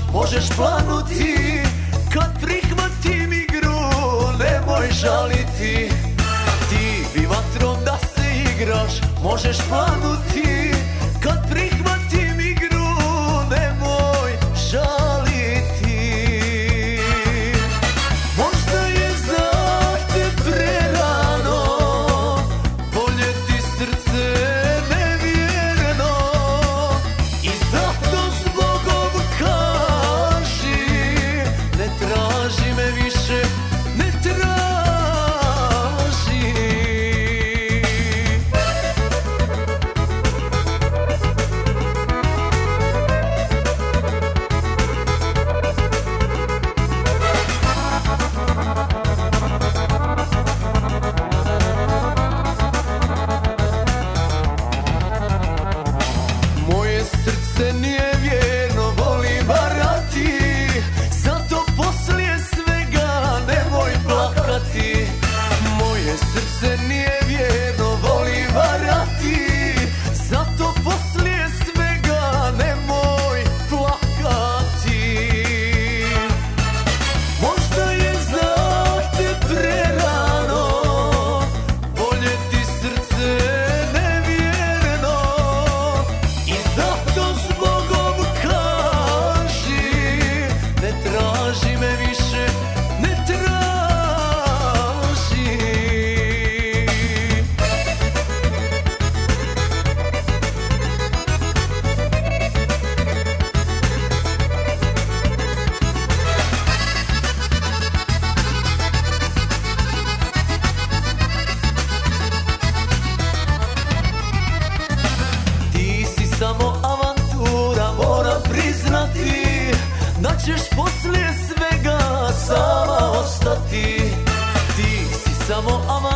možeš planuti. Kad prihvatim igru, nemoj žaliti. Ti bi vatrom da se igraš, možeš planuti. Kad prihvatim igru, nemoj žaliti. Možda je za te prerano, voljeti srce nevjerno. I zato zbogom kaži, ne traži me više, ne traži. Moje srce nije vjerno, voli varati. Zato poslije svega nemoj plakati. Moje srce nije vjerno, voli varati. Zato poslije svega nemoj plakati. Možda je za te prerano, voljeti srce nevjerno. I zato zbogom kaži, ne traži me više, ne traži. Ti si samo avantura, moram priznati da ćeš poslije svega sama ostati. Ti si samo avantura.